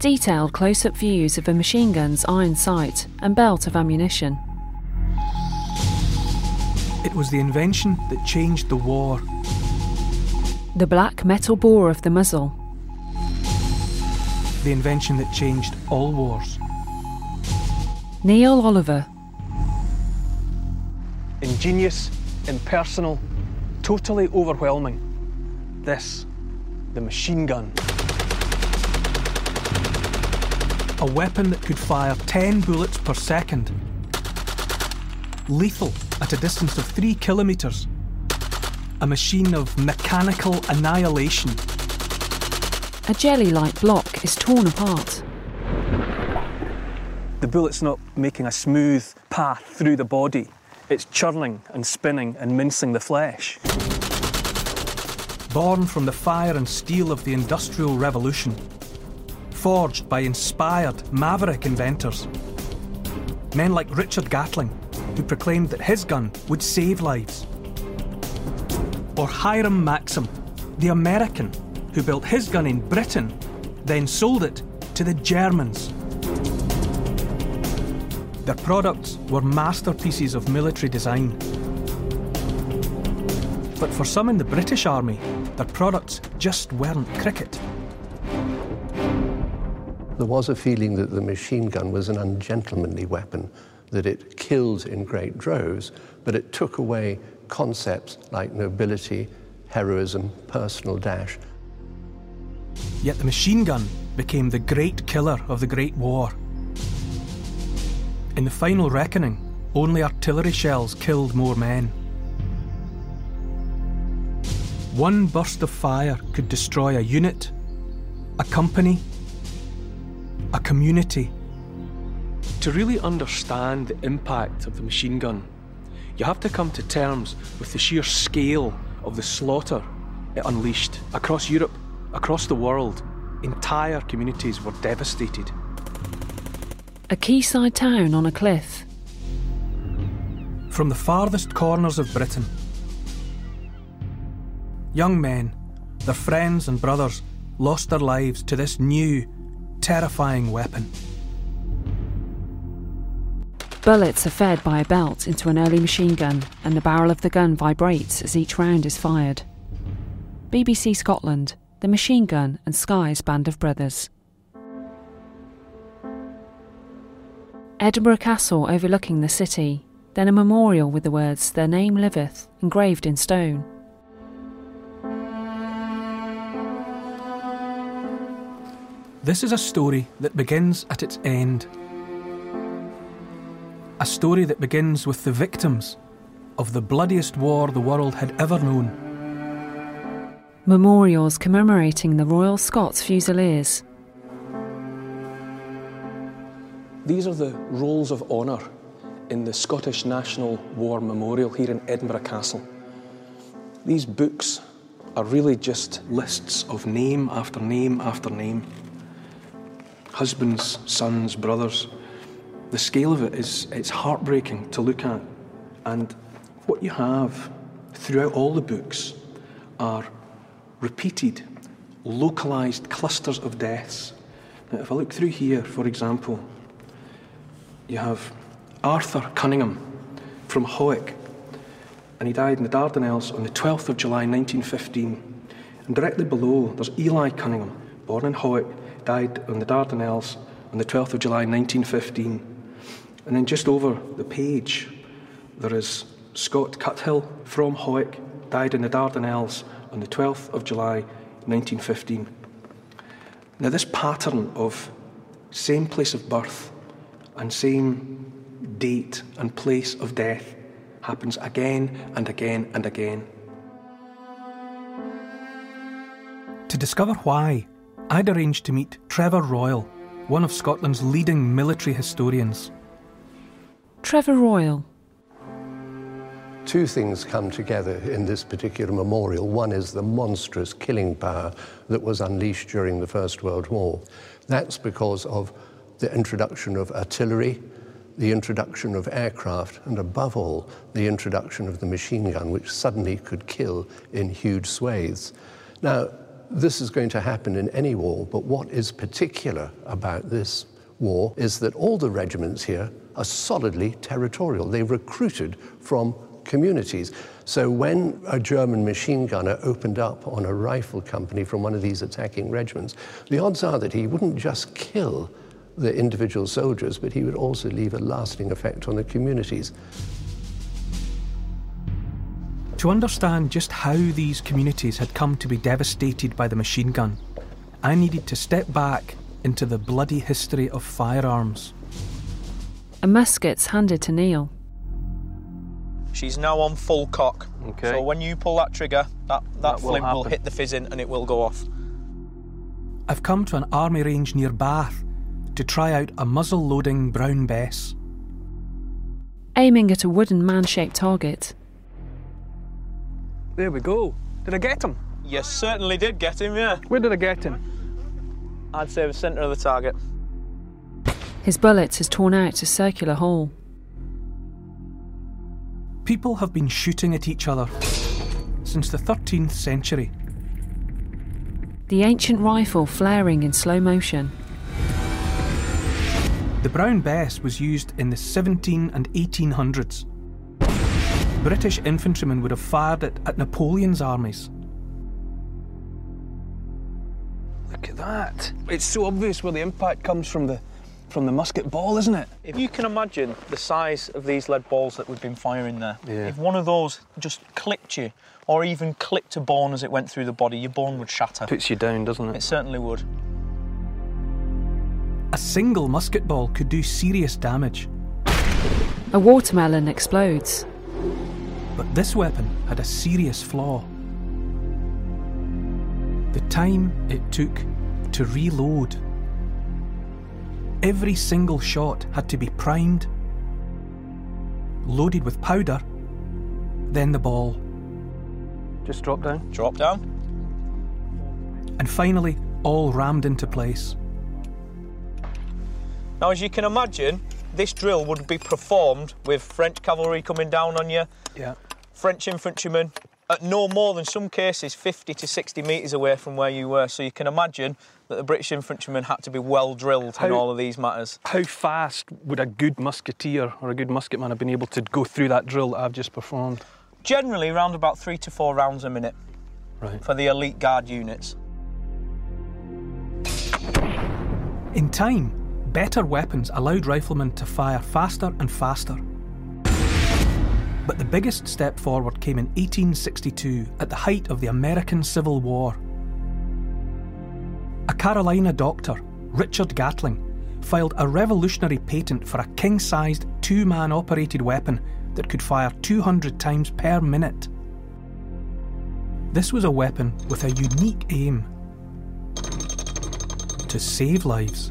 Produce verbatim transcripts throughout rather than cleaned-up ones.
Detailed close-up views of a machine gun's iron sight and belt of ammunition. It was the invention that changed the war. The black metal bore of the muzzle. The invention that changed all wars. Neil Oliver. Ingenious, impersonal, totally overwhelming. This, the machine gun. A weapon that could fire ten bullets per second. Lethal at a distance of three kilometres. A machine of mechanical annihilation. A jelly-like block is torn apart. The bullet's not making a smooth path through the body. It's churning and spinning and mincing the flesh. Born from the fire and steel of the Industrial Revolution. Forged by inspired, maverick inventors. Men like Richard Gatling, who proclaimed that his gun would save lives. Or Hiram Maxim, the American who built his gun in Britain, then sold it to the Germans. Their products were masterpieces of military design. But for some in the British Army, their products just weren't cricket. There was a feeling that the machine gun was an ungentlemanly weapon, that it killed in great droves, but it took away concepts like nobility, heroism, personal dash. Yet the machine gun became the great killer of the Great War. In the final reckoning, only artillery shells killed more men. One burst of fire could destroy a unit, a company, a community. To really understand the impact of the machine gun, you have to come to terms with the sheer scale of the slaughter it unleashed. Across Europe, across the world, entire communities were devastated. A quayside town on a cliff. From the farthest corners of Britain, young men, their friends and brothers, lost their lives to this new, terrifying weapon. Bullets are fed by a belt into an early machine gun, and the barrel of the gun vibrates as each round is fired. B B C Scotland, The Machine Gun and Sky's Band of Brothers. Edinburgh Castle overlooking the city, then a memorial with the words "Their name liveth" engraved in stone. This is a story that begins at its end. A story that begins with the victims of the bloodiest war the world had ever known. Memorials commemorating the Royal Scots Fusiliers. These are the rolls of honour in the Scottish National War Memorial here in Edinburgh Castle. These books are really just lists of name after name after name. Husbands, sons, brothers. The scale of it is it's heartbreaking to look at. And what you have throughout all the books are repeated, localised clusters of deaths. Now, if I look through here, for example, you have Arthur Cunningham from Howick, and he died in the Dardanelles on the twelfth of July nineteen fifteen. And directly below, there's Eli Cunningham, born in Howick, died on the Dardanelles on the twelfth of July nineteen fifteen. And then just over the page, there is Scott Cuthill from Howick, died in the Dardanelles on the twelfth of July nineteen fifteen. Now this pattern of same place of birth and same date and place of death happens again and again and again. To discover why, I'd arranged to meet Trevor Royal, one of Scotland's leading military historians. Trevor Royal. Two things come together in this particular memorial. One is the monstrous killing power that was unleashed during the First World War. That's because of the introduction of artillery, the introduction of aircraft, and above all, the introduction of the machine gun, which suddenly could kill in huge swathes. Now, This is going to happen in any war, but what is particular about this war is that all the regiments here are solidly territorial. They recruited from communities. So when a German machine gunner opened up on a rifle company from one of these attacking regiments, the odds are that he wouldn't just kill the individual soldiers, but he would also leave a lasting effect on the communities. To understand just how these communities had come to be devastated by the machine gun, I needed to step back into the bloody history of firearms. A musket's handed to Neil. She's now on full cock. Okay. So when you pull that trigger, that, that, That will flint will happen. hit the fizzing and it will go off. I've come to an army range near Bath to try out a muzzle-loading Brown Bess. Aiming at a wooden man-shaped target. There we go. Did I get him? You certainly did get him, yeah. Where did I get him? I'd say the centre of the target. His bullet has torn out a circular hole. People have been shooting at each other since the thirteenth century. The ancient rifle flaring in slow motion. The Brown Bess was used in the seventeen and eighteen hundreds. British infantrymen would have fired it at Napoleon's armies. Look at that. It's so obvious where the impact comes from the from the musket ball, isn't it? If you can imagine the size of these lead balls that we've been firing there, Yeah. if one of those just clipped you, or even clipped a bone as it went through the body, your bone would shatter. Puts you down, doesn't It it? certainly would. A single musket ball could do serious damage, A watermelon explodes. but this weapon had a serious flaw. The time it took to reload. Every single shot had to be primed, loaded with powder, then the ball, Just drop down. Drop down. and finally all rammed into place. Now, as you can imagine, this drill would be performed with French cavalry coming down on you, Yeah. French infantrymen, at no more than some cases fifty to sixty metres away from where you were. So you can imagine that the British infantrymen had to be well drilled in How- all of these matters. How fast would a good musketeer or a good musketman have been able to go through that drill that I've just performed? Generally around about three to four rounds a minute Right. for the elite guard units. In time, better weapons allowed riflemen to fire faster and faster. But the biggest step forward came in eighteen sixty-two, at the height of the American Civil War. A Carolina doctor, Richard Gatling, filed a revolutionary patent for a king-sized, two-man operated weapon that could fire two hundred times per minute. This was a weapon with a unique aim: to save lives.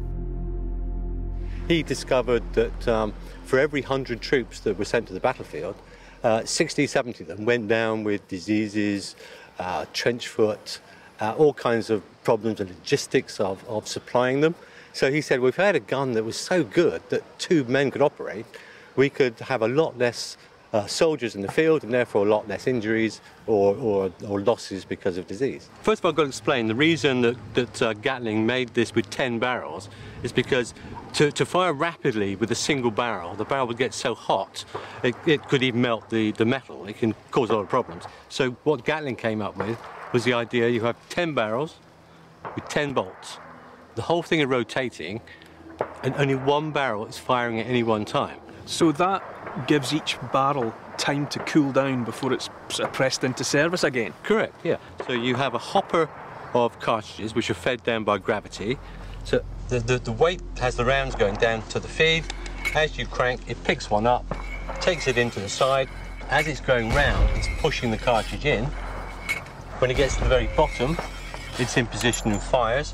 He discovered that um, for every one hundred troops that were sent to the battlefield, uh, sixty, seventy of them went down with diseases, uh, trench foot, uh, all kinds of problems and logistics of, of supplying them. So he said, well, if we had a gun that was so good that two men could operate, we could have a lot less uh, soldiers in the field and therefore a lot less injuries or, or, or losses because of disease. First of all, I've got to explain the reason that, that uh, Gatling made this with ten barrels is because to, to fire rapidly with a single barrel, the barrel would get so hot it, it could even melt the, the metal. It can cause a lot of problems. So what Gatling came up with was the idea you have ten barrels with ten bolts. The whole thing is rotating and only one barrel is firing at any one time. So that gives each barrel time to cool down before it's sort of pressed into service again. Correct, yeah. So you have a hopper of cartridges which are fed down by gravity. So the, the, the weight has the rounds going down to the feed. As you crank, it picks one up, takes it into the side. As it's going round, it's pushing the cartridge in. When it gets to the very bottom, it's in position and fires.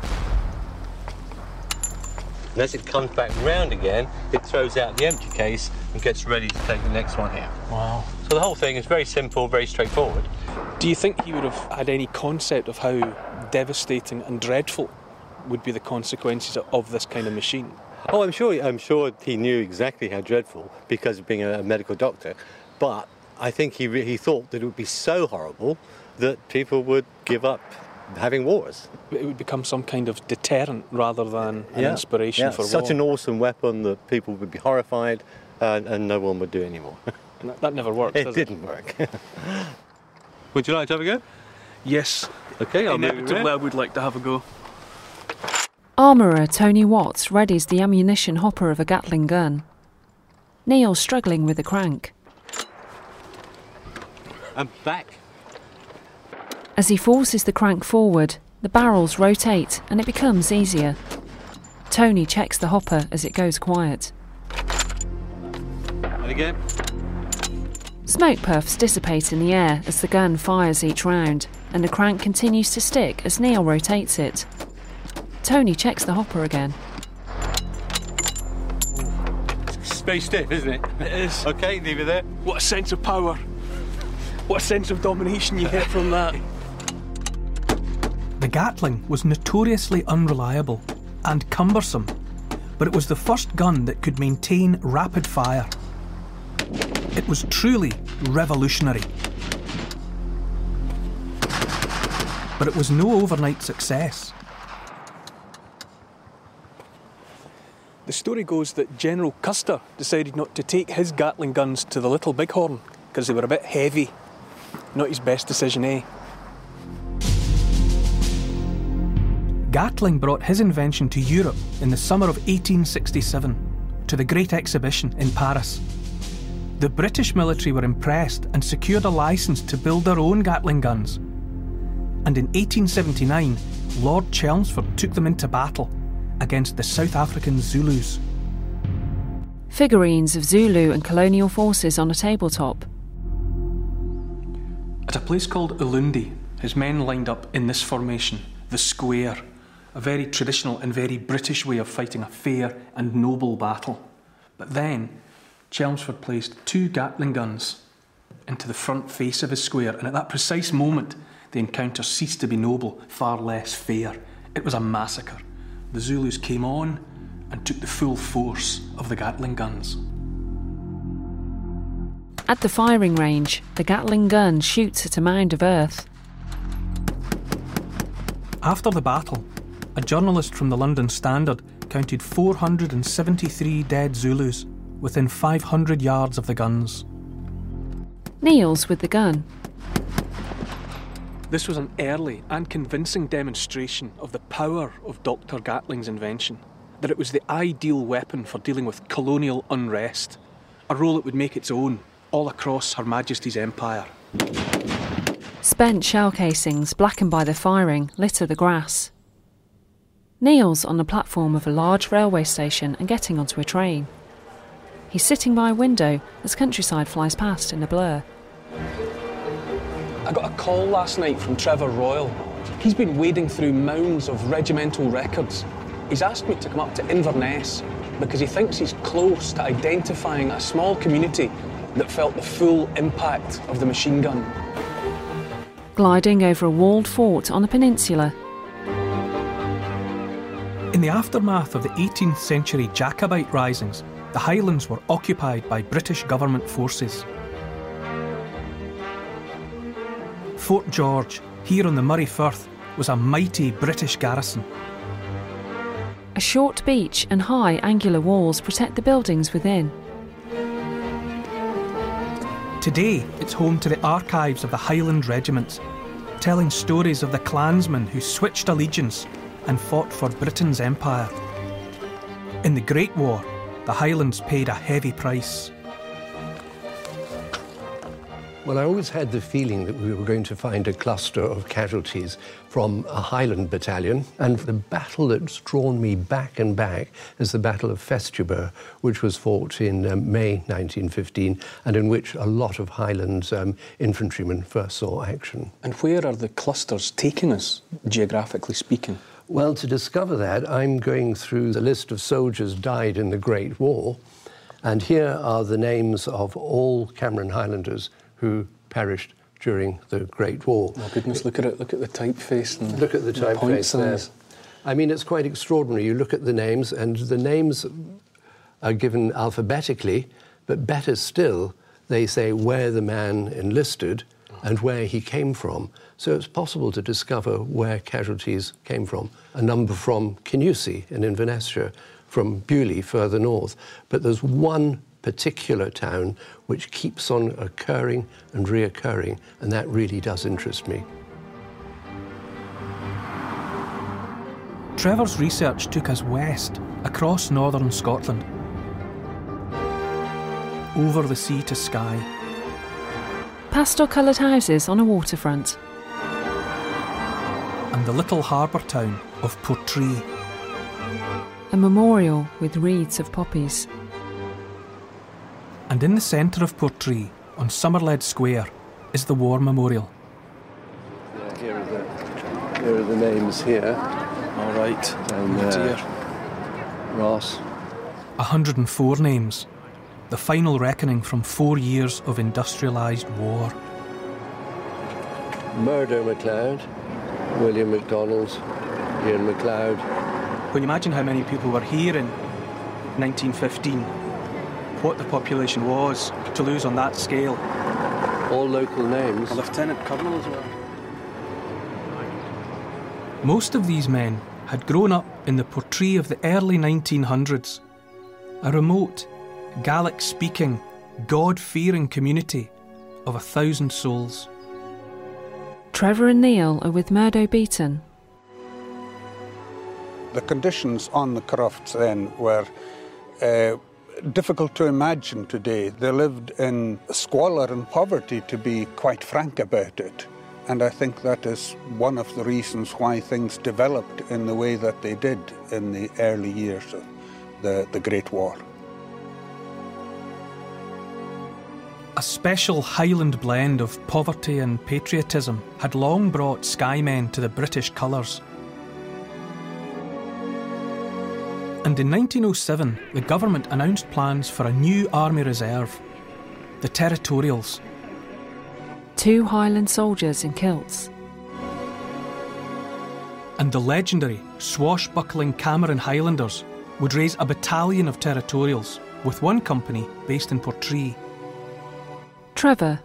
And as it comes back round again, it throws out the empty case and gets ready to take the next one here. Wow. So the whole thing is very simple, very straightforward. Do you think he would have had any concept of how devastating and dreadful would be the consequences of this kind of machine? Oh, I'm sure. I'm sure he knew exactly how dreadful because of being a medical doctor. But I think he he thought that it would be so horrible that people would give up having wars. It would become some kind of deterrent rather than an yeah. inspiration yeah. for Such war. an awesome weapon that people would be horrified and, and no one would do anymore. that, that never worked. It didn't it? work. Would you like to have a go? Yes. Okay, I'll Inevitably, I would like to have a go. Armourer Tony Watts readies the ammunition hopper of a Gatling gun. Neil's struggling with the crank. I'm back. As he forces the crank forward, the barrels rotate and it becomes easier. Tony checks the hopper as it goes quiet. And again. Smoke puffs dissipate in the air as the gun fires each round, and the crank continues to stick as Neil rotates it. Tony checks the hopper again. It's very stiff, isn't it? It is. Okay, leave it there. What a sense of power. What a sense of domination you get from that. The Gatling was notoriously unreliable and cumbersome, but it was the first gun that could maintain rapid fire. It was truly revolutionary. But it was no overnight success. The story goes that General Custer decided not to take his Gatling guns to the Little Bighorn because they were a bit heavy. Not his best decision, eh? Gatling brought his invention to Europe in the summer of eighteen sixty-seven, to the Great Exhibition in Paris. The British military were impressed and secured a licence to build their own Gatling guns. And in eighteen seventy-nine, Lord Chelmsford took them into battle against the South African Zulus. Figurines of Zulu and colonial forces on a tabletop. At a place called Ulundi, his men lined up in this formation, the square, a very traditional and very British way of fighting a fair and noble battle. But then, Chelmsford placed two Gatling guns into the front face of his square, and at that precise moment, the encounter ceased to be noble, far less fair. It was a massacre. The Zulus came on and took the full force of the Gatling guns. At the firing range, the Gatling gun shoots at a mound of earth. After the battle, a journalist from the London Standard counted four hundred seventy-three dead Zulus within five hundred yards of the guns. Neil's with the gun. This was an early and convincing demonstration of the power of Doctor Gatling's invention, that it was the ideal weapon for dealing with colonial unrest, a role it would make its own all across Her Majesty's empire. Spent shell casings, blackened by the firing, litter the grass. Neil's on the platform of a large railway station and getting onto a train. He's sitting by a window as countryside flies past in a blur. I got a call last night from Trevor Royal. He's been wading through mounds of regimental records. He's asked me to come up to Inverness because he thinks he's close to identifying a small community that felt the full impact of the machine gun. Gliding over a walled fort on a peninsula. In the aftermath of the eighteenth century Jacobite risings, the Highlands were occupied by British government forces. Fort George, here on the Murray Firth, was a mighty British garrison. A short beach and high angular walls protect the buildings within. Today, it's home to the archives of the Highland regiments, telling stories of the clansmen who switched allegiance and fought for Britain's empire. In the Great War, the Highlands paid a heavy price. Well, I always had the feeling that we were going to find a cluster of casualties from a Highland battalion, and the battle that's drawn me back and back is the Battle of Festubert, which was fought in um, May nineteen fifteen, and in which a lot of Highland um, infantrymen first saw action. And where are the clusters taking us, geographically speaking? Well, to discover that, I'm going through the list of soldiers died in the Great War, and here are the names of all Cameron Highlanders who perished during the Great War. Oh goodness, look at it, look at the typeface and Look at the typeface there. I mean, it's quite extraordinary. You look at the names, and the names are given alphabetically, but better still, they say where the man enlisted and where he came from. So it's possible to discover where casualties came from. A number from Kingussie in Inverness-shire, from Beaulieu further north. But there's one particular town which keeps on occurring and reoccurring, and that really does interest me. Trevor's research took us west, across northern Scotland, over the sea to Skye. Pastel-coloured houses on a waterfront. And the little harbour town of Portree. A memorial with wreaths of poppies. And in the centre of Portree, on Somerled Square, is the War Memorial. Yeah, here are the, here are the names here. All right. And oh dear. Uh, Ross. one hundred and four names. The final reckoning from four years of industrialised war. Murdo MacLeod, William MacDonald, Ian MacLeod. When you imagine how many people were here in nineteen fifteen, what the population was, to lose on that scale. All local names. A lieutenant colonel as well. Most of these men had grown up in the Portree of the early nineteen hundreds, a remote, Gaelic-speaking, God-fearing community of a thousand souls. Trevor and Neil are with Murdo Beaton. The conditions on the crofts then were uh, difficult to imagine today. They lived in squalor and poverty, to be quite frank about it. And I think that is one of the reasons why things developed in the way that they did in the early years of the, the Great War. A special Highland blend of poverty and patriotism had long brought Skyemen to the British colours. And in nineteen oh seven, the government announced plans for a new army reserve, the Territorials. Two Highland soldiers in kilts. And the legendary, swashbuckling Cameron Highlanders would raise a battalion of Territorials, with one company based in Portree. Trevor.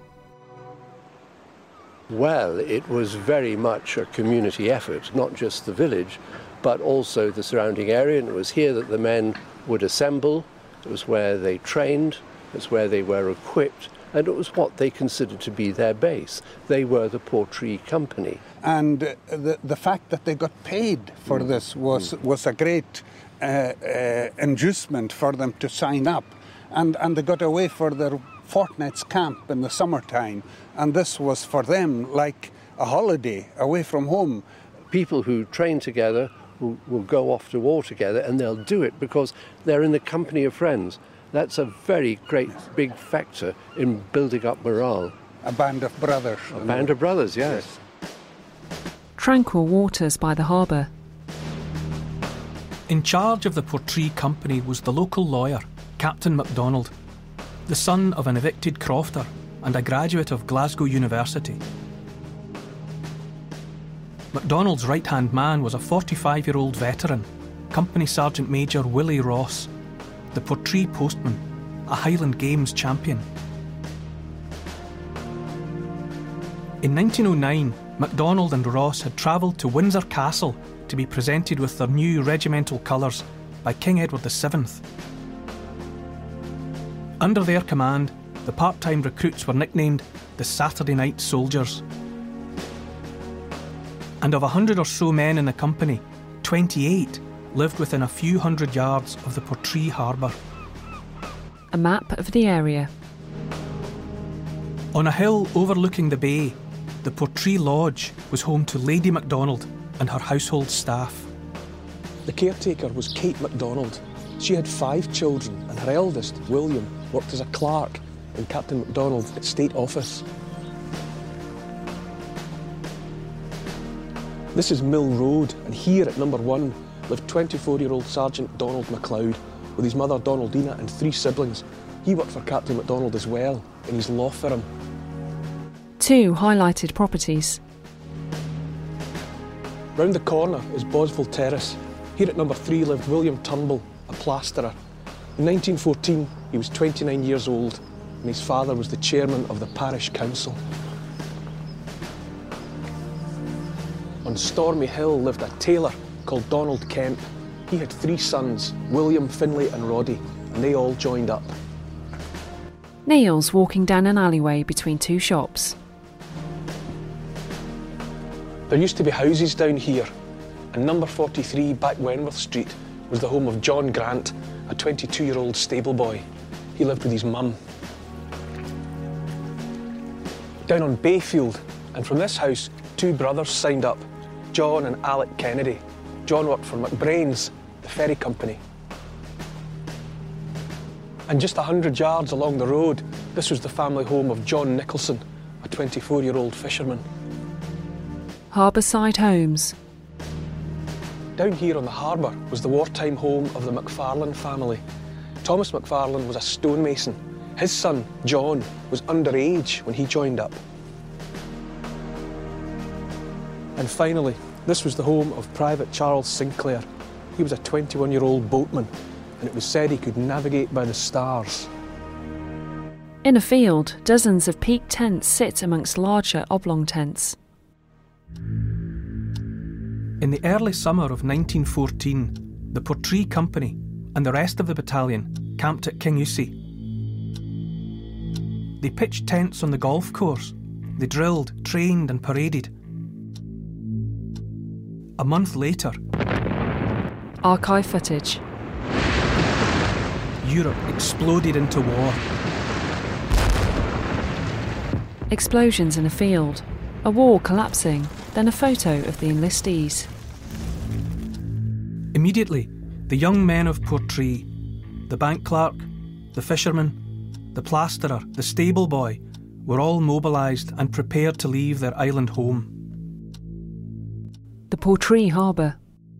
Well, it was very much a community effort, not just the village, but also the surrounding area. And it was here that the men would assemble. It was where they trained. It was where they were equipped. And it was what they considered to be their base. They were the Portree Company. And uh, the, the fact that they got paid for mm. this was, mm. was a great uh, uh, inducement for them to sign up. And, and they got away for their fortnight's camp in the summertime. And this was for them like a holiday away from home. People who train together will, will go off to war together, and they'll do it because they're in the company of friends. That's a very great big factor in building up morale. A band of brothers. A band of brothers, yes. Tranquil waters by the harbour. In charge of the Portree Company was the local lawyer, Captain MacDonald, the son of an evicted crofter and a graduate of Glasgow University. MacDonald's right-hand man was a forty-five-year-old veteran, Company Sergeant Major Willie Ross, the Portree postman, a Highland Games champion. In nineteen oh nine, MacDonald and Ross had travelled to Windsor Castle to be presented with their new regimental colours by King Edward the Seventh. Under their command, the part-time recruits were nicknamed the Saturday Night Soldiers. And of a hundred or so men in the company, twenty-eight lived within a few hundred yards of the Portree harbour. A map of the area. On a hill overlooking the bay, the Portree Lodge was home to Lady MacDonald and her household staff. The caretaker was Kate MacDonald. She had five children, and her eldest, William, worked as a clerk in Captain MacDonald's estate office. This is Mill Road, and here at number one lived twenty-four-year-old Sergeant Donald MacLeod with his mother Donaldina and three siblings. He worked for Captain MacDonald as well in his law firm. Two highlighted properties. Round the corner is Bosville Terrace. Here at number three lived William Turnbull, a plasterer. In nineteen fourteen, he was twenty-nine years old, and his father was the chairman of the parish council. on Stormy Hill lived a tailor called Donald Kemp. He had three sons, William, Finlay and Roddy, and they all joined up. Neil's walking down an alleyway between two shops. There used to be houses down here, and number forty-three Back Wenworth Street was the home of John Grant, a twenty-two-year-old stable boy. He lived with his mum. Down on Bayfield, and from this house, two brothers signed up, John and Alec Kennedy. John worked for McBrain's, the ferry company. And just a hundred yards along the road, this was the family home of John Nicholson, a twenty-four-year-old fisherman. Harbourside Homes. Down here on the harbour was the wartime home of the McFarlane family. Thomas McFarlane was a stonemason. His son, John, was underage when he joined up. And finally, this was the home of Private Charles Sinclair. He was a twenty-one-year-old boatman, and it was said he could navigate by the stars. In a field, dozens of peak tents sit amongst larger oblong tents. In the early summer of nineteen fourteen, the Portree Company and the rest of the battalion camped at Kingussie. They pitched tents on the golf course. They drilled, trained and paraded. A month later, archive footage. Europe exploded into war. Explosions in a field, a wall collapsing, then a photo of the enlistees. Immediately, the young men of Portree, the bank clerk, the fisherman, the plasterer, the stable boy, were all mobilised and prepared to leave their island home. The Portree Harbour.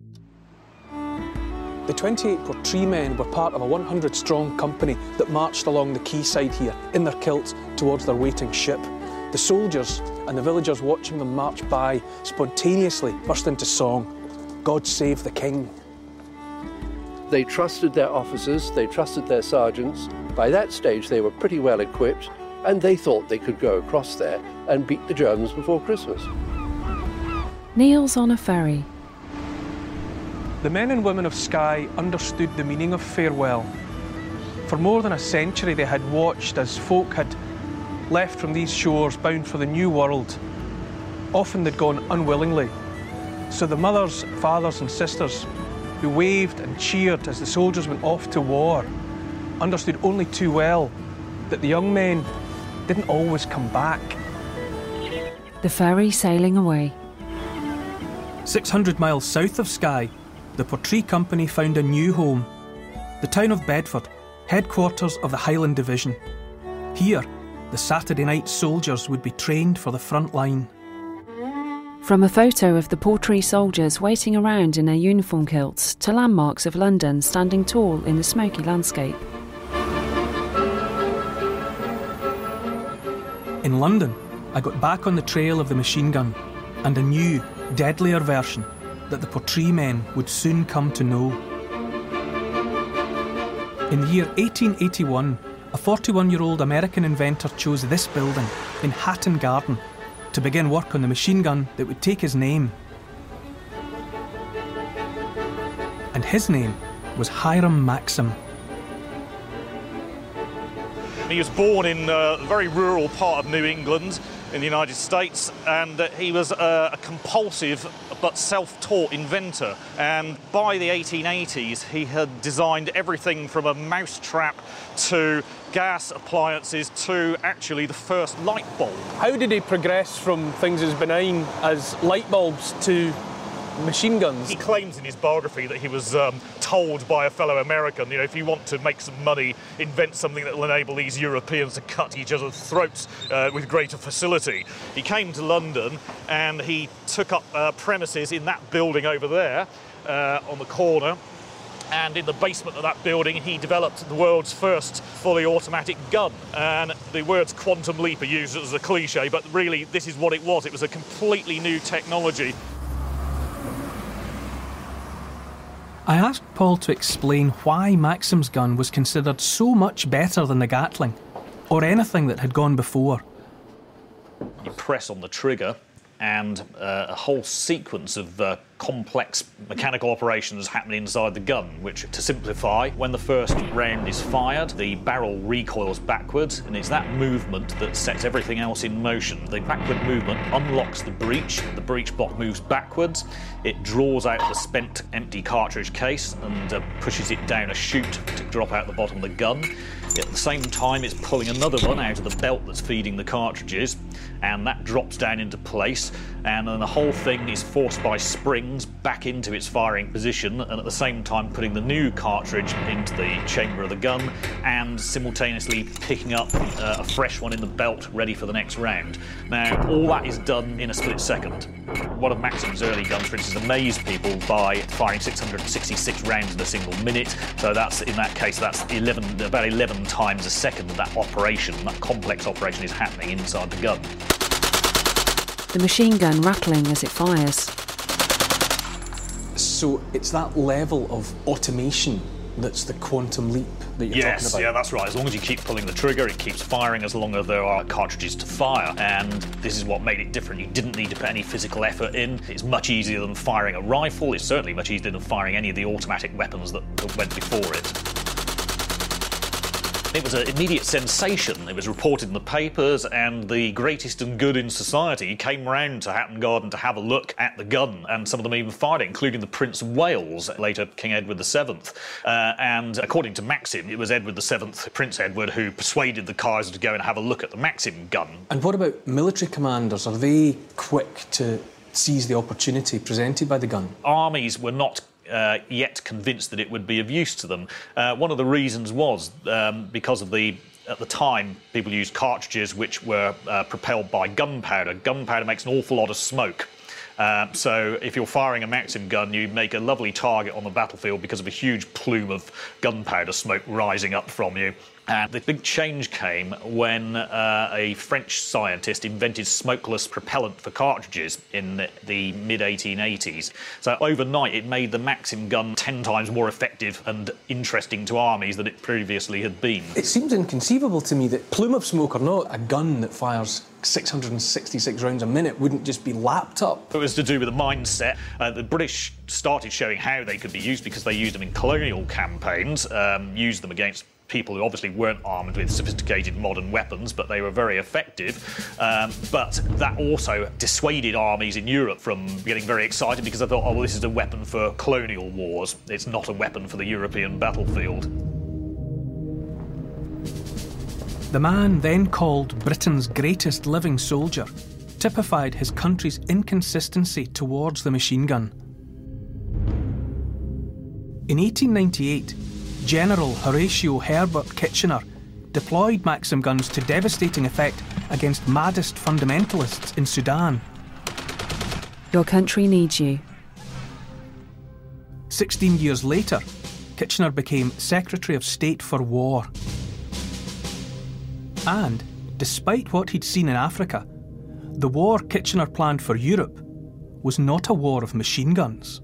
The twenty-eight Portree men were part of a one hundred strong company that marched along the quayside here, in their kilts, towards their waiting ship. The soldiers and the villagers watching them march by spontaneously burst into song, "God Save the King." They trusted their officers, they trusted their sergeants. By that stage they were pretty well equipped, and they thought they could go across there and beat the Germans before Christmas. Neil's on a ferry. The men and women of Skye understood the meaning of farewell. For more than a century they had watched as folk had left from these shores bound for the new world. Often they'd gone unwillingly. So the mothers, fathers and sisters who waved and cheered as the soldiers went off to war understood only too well that the young men didn't always come back. The ferry sailing away. six hundred miles south of Skye, the Portree Company found a new home, the town of Bedford, headquarters of the Highland Division. Here, the Saturday night soldiers would be trained for the front line. From a photo of the Portree soldiers waiting around in their uniform kilts to landmarks of London standing tall in the smoky landscape. In London, I got back on the trail of the machine gun and a new, deadlier version that the Portree men would soon come to know. In the year eighteen eighty-one, a forty-one-year-old American inventor chose this building in Hatton Garden to begin work on the machine gun that would take his name. And his name was Hiram Maxim. He was born in a very rural part of New England in the United States, and uh, he was uh, a compulsive but self-taught inventor. And by the eighteen eighties, he had designed everything from a mousetrap to gas appliances to actually the first light bulb. How did he progress from things as benign as light bulbs to machine guns? He claims in his biography that he was um, told by a fellow American, you know, if you want to make some money, invent something that will enable these Europeans to cut each other's throats uh, with greater facility. He came to London and he took up uh, premises in that building over there uh, on the corner. And in the basement of that building, he developed the world's first fully automatic gun. And the words quantum leap are used as a cliche, but really this is what it was. It was a completely new technology. I asked Paul to explain why Maxim's gun was considered so much better than the Gatling, or anything that had gone before. You press on the trigger and uh, a whole sequence of uh, complex mechanical operations happen inside the gun, which, to simplify, when the first round is fired, the barrel recoils backwards, and it's that movement that sets everything else in motion. The backward movement unlocks the breech, the breech block moves backwards, it draws out the spent empty cartridge case and uh, pushes it down a chute to drop out the bottom of the gun. At the same time, it's pulling another one out of the belt that's feeding the cartridges, and that drops down into place, and then the whole thing is forced by springs back into its firing position, and at the same time putting the new cartridge into the chamber of the gun and simultaneously picking up uh, a fresh one in the belt ready for the next round. Now, all that is done in a split second. One of Maxim's early guns, for instance, amazed people by firing six hundred sixty-six rounds in a single minute, so that's, in that case, that's eleven, about eleven times a second that operation, that complex operation is happening inside the gun. The machine gun rattling as it fires. So it's that level of automation that's the quantum leap that you're yes, talking about? Yeah, that's right. As long as you keep pulling the trigger, it keeps firing as long as there are cartridges to fire. And this is what made it different. You didn't need to put any physical effort in. It's much easier than firing a rifle. It's certainly much easier than firing any of the automatic weapons that, that went before it. It was an immediate sensation. It was reported in the papers, and the greatest and good in society came round to Hatton Garden to have a look at the gun, and some of them even fired it, including the Prince of Wales, later King Edward the Seventh. Uh, and according to Maxim, it was Edward the Seventh, Prince Edward, who persuaded the Kaiser to go and have a look at the Maxim gun. And what about military commanders? Are they quick to seize the opportunity presented by the gun? Armies were not Uh, yet convinced that it would be of use to them. Uh, one of the reasons was um, because of the, at the time, people used cartridges which were uh, propelled by gunpowder. Gunpowder makes an awful lot of smoke. Uh, so if you're firing a Maxim gun, you make a lovely target on the battlefield because of a huge plume of gunpowder smoke rising up from you. And the big change came when uh, a French scientist invented smokeless propellant for cartridges in the mid eighteen eighties. So overnight it made the Maxim gun ten times more effective and interesting to armies than it previously had been. It seems inconceivable to me that, plume of smoke or not, a gun that fires six hundred sixty-six rounds a minute wouldn't just be lapped up. It was to do with the mindset. Uh, the British started showing how they could be used because they used them in colonial campaigns, um, used them against people who obviously weren't armed with sophisticated modern weapons, but they were very effective. Um, but that also dissuaded armies in Europe from getting very excited because they thought, oh, well, this is a weapon for colonial wars. It's not a weapon for the European battlefield. The man then called Britain's greatest living soldier typified his country's inconsistency towards the machine gun. In eighteen ninety-eight, General Horatio Herbert Kitchener deployed Maxim guns to devastating effect against maddest fundamentalists in Sudan. Your country needs you. Sixteen years later, Kitchener became Secretary of State for War. And, despite what he'd seen in Africa, the war Kitchener planned for Europe was not a war of machine guns.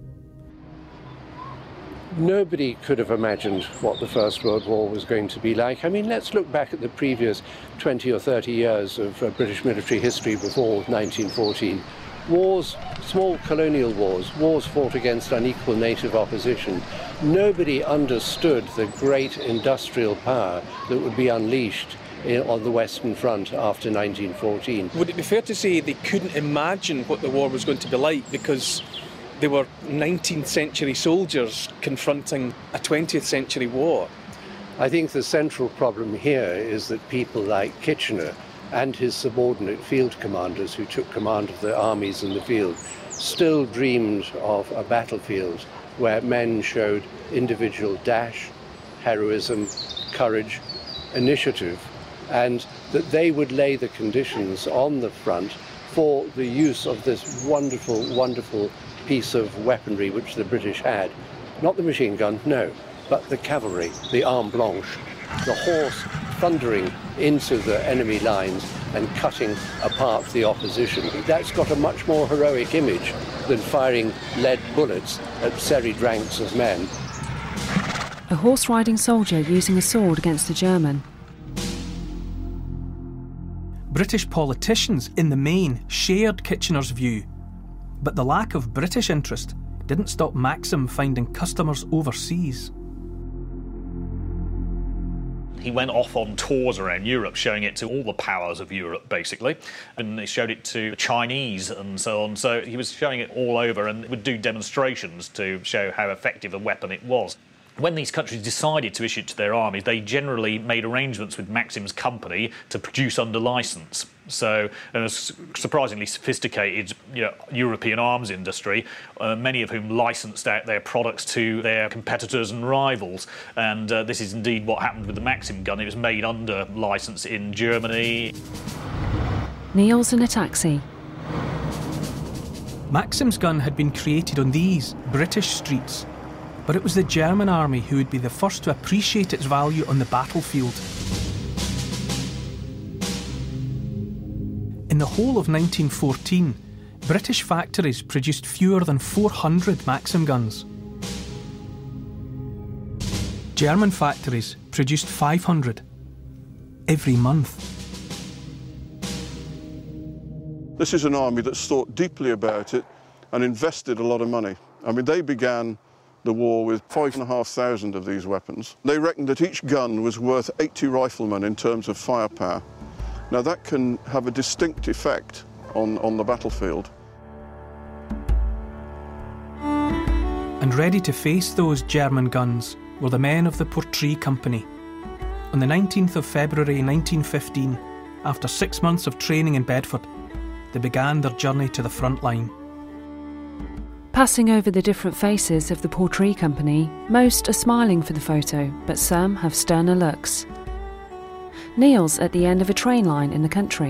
Nobody could have imagined what the First World War was going to be like. I mean, let's look back at the previous twenty or thirty years of uh, British military history before nineteen fourteen. Wars, small colonial wars, wars fought against unequal native opposition. Nobody understood the great industrial power that would be unleashed in, on the Western Front after nineteen fourteen. Would it be fair to say they couldn't imagine what the war was going to be like because they were nineteenth century soldiers confronting a twentieth century war? I think the central problem here is that people like Kitchener and his subordinate field commanders who took command of the armies in the field still dreamed of a battlefield where men showed individual dash, heroism, courage, initiative, and that they would lay the conditions on the front for the use of this wonderful, wonderful piece of weaponry which the British had. Not the machine gun, no, but the cavalry, the arme blanche, the horse thundering into the enemy lines and cutting apart the opposition. That's got a much more heroic image than firing lead bullets at serried ranks of men. A horse-riding soldier using a sword against a German. British politicians, in the main, shared Kitchener's view, but the lack of British interest didn't stop Maxim finding customers overseas. He went off on tours around Europe, showing it to all the powers of Europe, basically. And he showed it to the Chinese and so on. So he was showing it all over and would do demonstrations to show how effective a weapon it was. When these countries decided to issue it to their armies, they generally made arrangements with Maxim's company to produce under licence. So, in a surprisingly sophisticated, you know, European arms industry, uh, many of whom licensed out their products to their competitors and rivals. And uh, this is indeed what happened with the Maxim gun. It was made under licence in Germany. Neil's in a taxi. Maxim's gun had been created on these British streets, but it was the German army who would be the first to appreciate its value on the battlefield. In the whole of nineteen fourteen, British factories produced fewer than four hundred Maxim guns. German factories produced five hundred every month. This is an army that's thought deeply about it and invested a lot of money. I mean, they began the war with five and a half thousand of these weapons. They reckoned that each gun was worth eighty riflemen in terms of firepower. Now that can have a distinct effect on, on the battlefield. And ready to face those German guns were the men of the Portree Company. On the nineteenth of February nineteen fifteen, after six months of training in Bedford, they began their journey to the front line. Passing over the different faces of the Portree Company, most are smiling for the photo, but some have sterner looks. Neil's at the end of a train line in the country.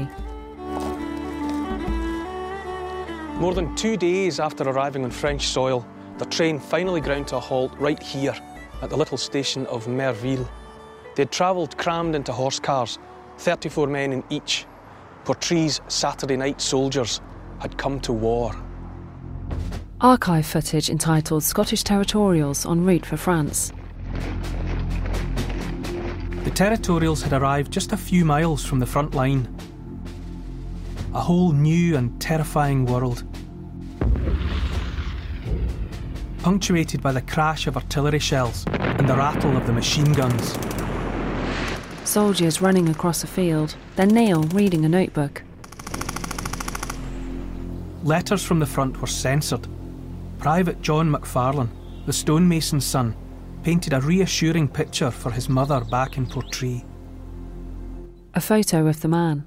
More than two days after arriving on French soil, the train finally ground to a halt right here at the little station of Merville. They had travelled crammed into horse cars, thirty-four men in each. Portree's Saturday night soldiers had come to war. Archive footage entitled Scottish Territorials en route for France. The Territorials had arrived just a few miles from the front line. A whole new and terrifying world, punctuated by the crash of artillery shells and the rattle of the machine guns. Soldiers running across a field, then Neil reading a notebook. Letters from the front were censored. Private John McFarlane, the stonemason's son, painted a reassuring picture for his mother back in Portree. A photo of the man.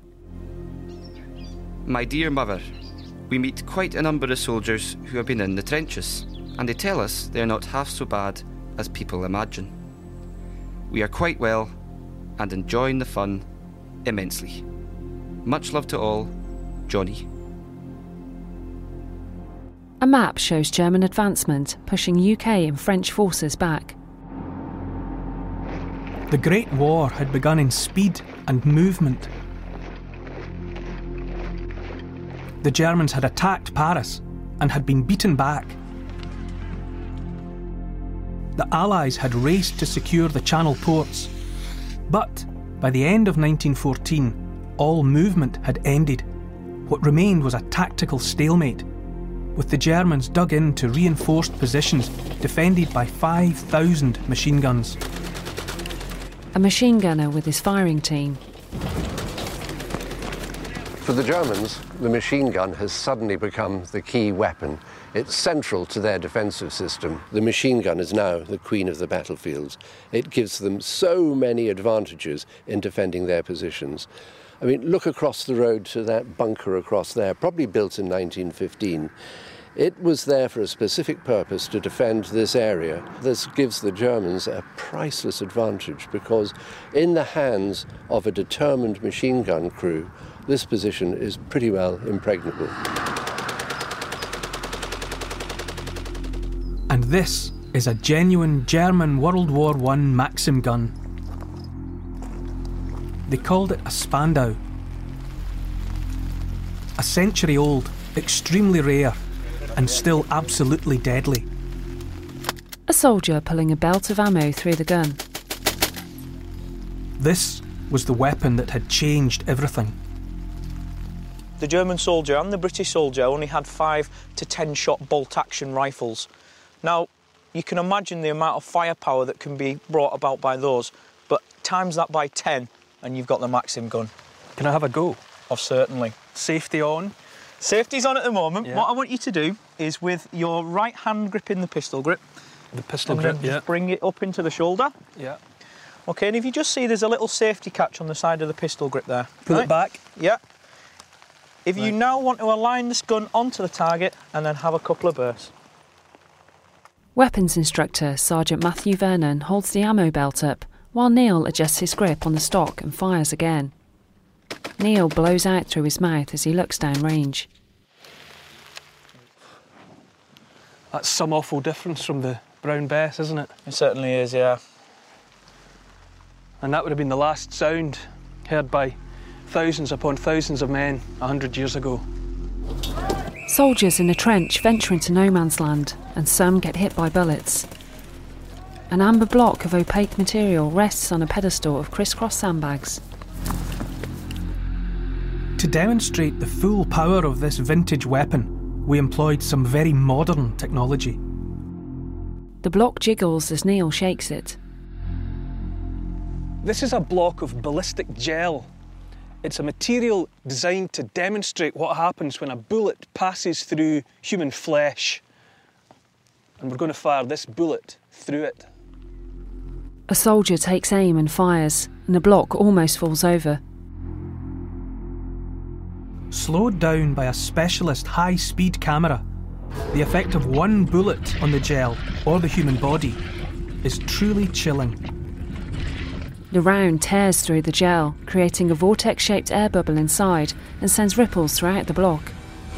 My dear mother, we meet quite a number of soldiers who have been in the trenches, and they tell us they are not half so bad as people imagine. We are quite well and enjoying the fun immensely. Much love to all, Johnny. A map shows German advancement, pushing U K and French forces back. The Great War had begun in speed and movement. The Germans had attacked Paris and had been beaten back. The Allies had raced to secure the Channel ports. But by the end of nineteen fourteen, all movement had ended. What remained was a tactical stalemate, with the Germans dug into reinforced positions defended by five thousand machine guns. A machine gunner with his firing team. For the Germans, the machine gun has suddenly become the key weapon. It's central to their defensive system. The machine gun is now the queen of the battlefields. It gives them so many advantages in defending their positions. I mean, look across the road to that bunker across there, probably built in nineteen fifteen. It was there for a specific purpose, to defend this area. This gives the Germans a priceless advantage because in the hands of a determined machine gun crew, this position is pretty well impregnable. And this is a genuine German World War One Maxim gun. They called it a Spandau. A century old, extremely rare, and still absolutely deadly. A soldier pulling a belt of ammo through the gun. This was the weapon that had changed everything. the German soldier and the British soldier only had five to ten shot bolt-action rifles. Now, you can imagine the amount of firepower that can be brought about by those, but times that by ten and you've got the Maxim gun. Can I have a go? Oh, certainly. Safety on. Safety's on at the moment. Yeah. What I want you to do is, with your right hand gripping the pistol grip, the pistol and grip, then yeah. just bring it up into the shoulder. Yeah. Okay, and if you just see there's a little safety catch on the side of the pistol grip there. Pull right? it back. Yeah. If right. you now want to align this gun onto the target and then have a couple of bursts. Weapons instructor Sergeant Matthew Vernon holds the ammo belt up while Neil adjusts his grip on the stock and fires again. Neil blows out through his mouth as he looks down range. That's some awful difference from the Brown Bess, isn't it? It certainly is, yeah. And that would have been the last sound heard by thousands upon thousands of men a hundred years ago. Soldiers in a trench venture into no man's land, and some get hit by bullets. An amber block of opaque material rests on a pedestal of criss-cross sandbags. To demonstrate the full power of this vintage weapon, we employed some very modern technology. The block jiggles as Neil shakes it. This is a block of ballistic gel. It's a material designed to demonstrate what happens when a bullet passes through human flesh. And we're going to fire this bullet through it. A soldier takes aim and fires, and the block almost falls over. Slowed down by a specialist high-speed camera, the effect of one bullet on the gel or the human body is truly chilling. The round tears through the gel, creating a vortex-shaped air bubble inside and sends ripples throughout the block.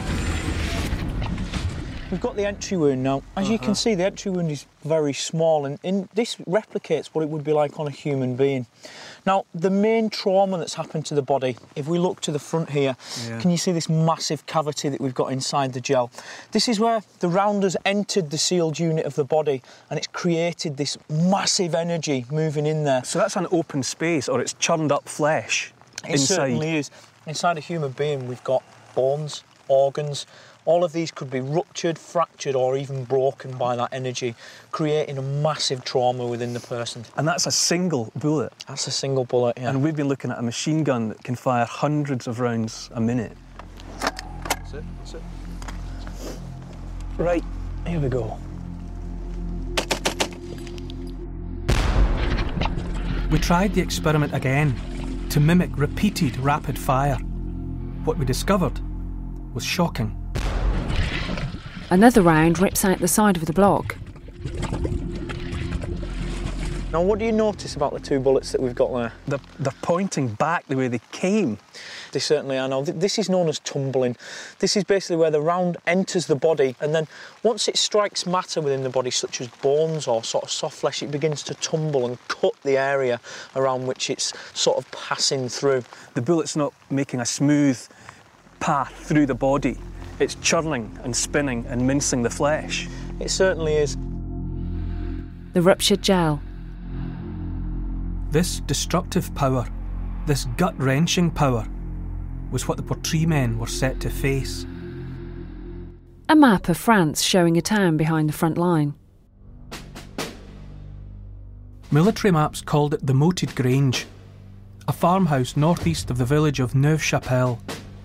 We've got the entry wound now. As uh-huh. you can see, the entry wound is very small, and, and this replicates what it would be like on a human being. Now, the main trauma that's happened to the body, if we look to the front here, yeah. can you see this massive cavity that we've got inside the gel? This is where the round has entered the sealed unit of the body, and it's created this massive energy moving in there. So that's an open space, or it's churned up flesh it inside? It certainly is. Inside a human being, we've got bones, organs. All of these could be ruptured, fractured, or even broken by that energy, creating a massive trauma within the person. And that's a single bullet? That's a single bullet, yeah. And we've been looking at a machine gun that can fire hundreds of rounds a minute. That's it, that's it. Right, here we go. We tried the experiment again to mimic repeated rapid fire. What we discovered was shocking. Another round rips out the side of the block. Now, what do you notice about the two bullets that we've got there? They're, they're pointing back the way they came. They certainly are. Now, this is known as tumbling. This is basically where the round enters the body, and then once it strikes matter within the body, such as bones or sort of soft flesh, it begins to tumble and cut the area around which it's sort of passing through. The bullet's not making a smooth path through the body. It's churning and spinning and mincing the flesh. It certainly is. The ruptured gel. This destructive power, this gut-wrenching power, was what the Portree men were set to face. A map of France showing a town behind the front line. Military maps called it the Moated Grange, a farmhouse northeast of the village of Neuve-Chapelle.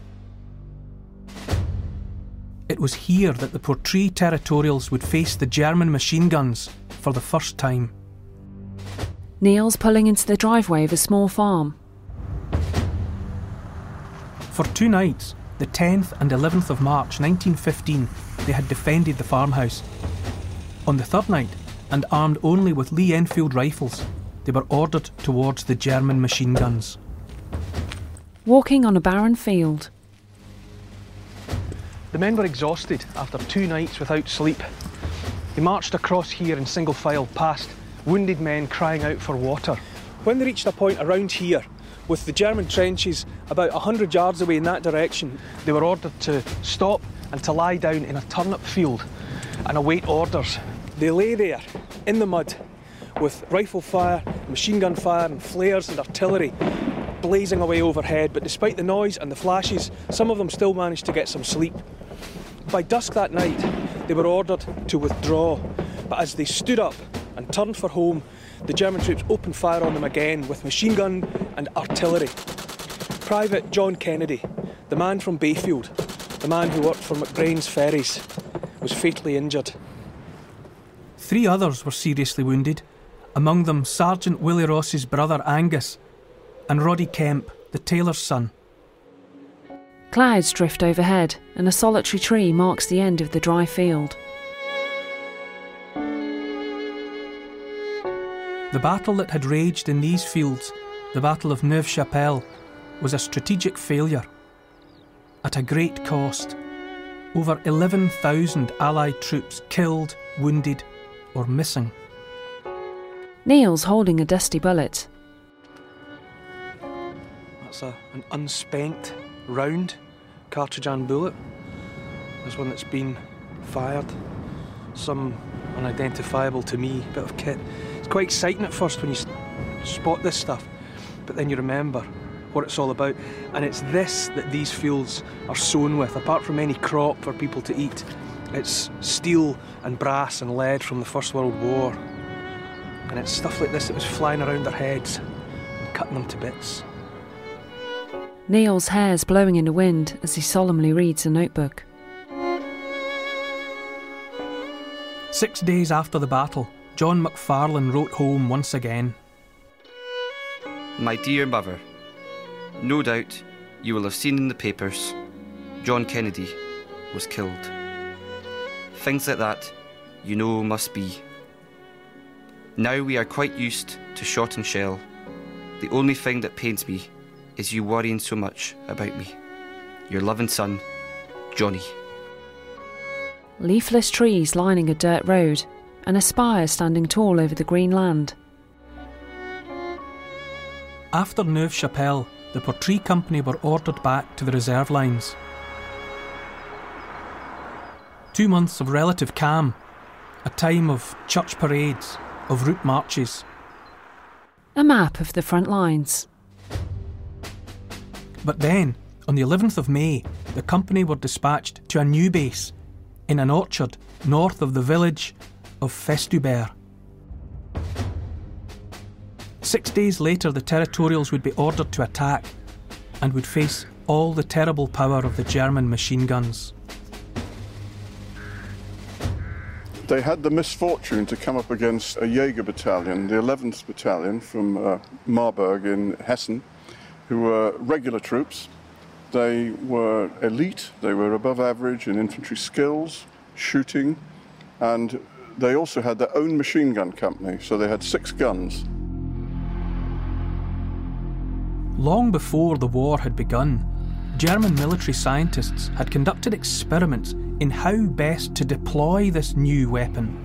It was here that the Portree territorials would face the German machine guns for the first time. Neil's pulling into the driveway of a small farm. For two nights, the tenth and eleventh of March nineteen fifteen, they had defended the farmhouse. On the third night, and armed only with Lee Enfield rifles, they were ordered towards the German machine guns. Walking on a barren field. The men were exhausted after two nights without sleep. They marched across here in single file past wounded men crying out for water. When they reached a point around here, with the German trenches about a hundred yards away in that direction, they were ordered to stop and to lie down in a turnip field and await orders. They lay there in the mud with rifle fire, machine gun fire and flares and artillery blazing away overhead, but despite the noise and the flashes, some of them still managed to get some sleep. By dusk that night, they were ordered to withdraw, but as they stood up and turned for home, the German troops opened fire on them again with machine gun and artillery. Private John Kennedy, the man from Bayfield, the man who worked for McBrain's Ferries, was fatally injured. Three others were seriously wounded, among them Sergeant Willie Ross's brother Angus and Roddy Kemp, the tailor's son. Clouds drift overhead and a solitary tree marks the end of the dry field. The battle that had raged in these fields, the Battle of Neuve-Chapelle, was a strategic failure. At a great cost, over eleven thousand Allied troops killed, wounded or missing. Neil's holding a dusty bullet. That's a, an unspent round cartridge and bullet. There's one that's been fired. Some unidentifiable to me bit of kit. It's quite exciting at first when you spot this stuff, but then you remember what it's all about. And it's this that these fields are sown with. Apart from any crop for people to eat, it's steel and brass and lead from the First World War. And it's stuff like this that was flying around their heads and cutting them to bits. Neil's hair's blowing in the wind as he solemnly reads a notebook. Six days after the battle, John McFarlane wrote home once again. My dear mother, no doubt you will have seen in the papers John Kennedy was killed. Things like that, you know, must be. Now we are quite used to shot and shell. The only thing that pains me is you worrying so much about me. Your loving son, Johnny. Leafless trees lining a dirt road and a spire standing tall over the green land. After Neuve-Chapelle, the Portree Company were ordered back to the reserve lines. Two months of relative calm, a time of church parades, of route marches. A map of the front lines. But then, on the eleventh of May, the company were dispatched to a new base in an orchard north of the village of Festubert. Six days later, the Territorials would be ordered to attack and would face all the terrible power of the German machine guns. They had the misfortune to come up against a Jaeger battalion, the eleventh Battalion from uh, Marburg in Hessen, who were regular troops. They were elite, they were above average in infantry skills, shooting, and they also had their own machine gun company, so they had six guns. Long before the war had begun, German military scientists had conducted experiments in how best to deploy this new weapon.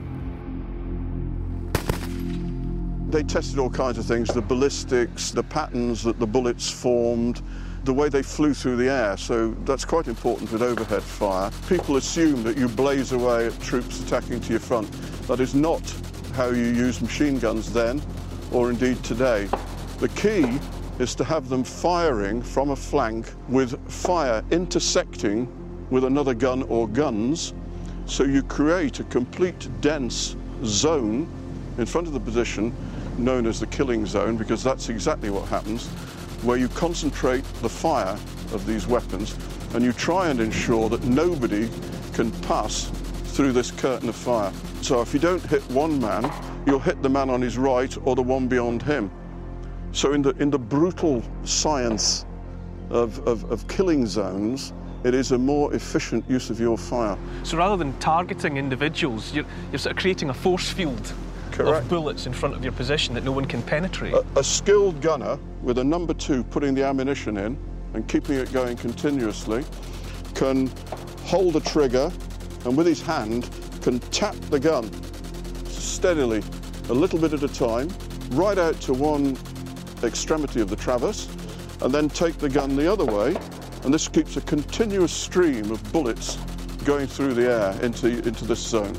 They tested all kinds of things, the ballistics, the patterns that the bullets formed, the way they flew through the air, so that's quite important with overhead fire. People assume that you blaze away at troops attacking to your front. That is not how you use machine guns then, or indeed today. The key is to have them firing from a flank with fire intersecting with another gun or guns, so you create a complete dense zone in front of the position known as the killing zone, because that's exactly what happens, where you concentrate the fire of these weapons and you try and ensure that nobody can pass through this curtain of fire. So if you don't hit one man, you'll hit the man on his right or the one beyond him. So in the, in the brutal science of, of, of killing zones, it is a more efficient use of your fire. So rather than targeting individuals, you're, you're sort of creating a force field Correct. of bullets in front of your position that no one can penetrate. A, a skilled gunner with a number two putting the ammunition in and keeping it going continuously can hold the trigger and with his hand can tap the gun steadily, a little bit at a time, right out to one extremity of the traverse, and then take the gun the other way, and this keeps a continuous stream of bullets going through the air into, into this zone.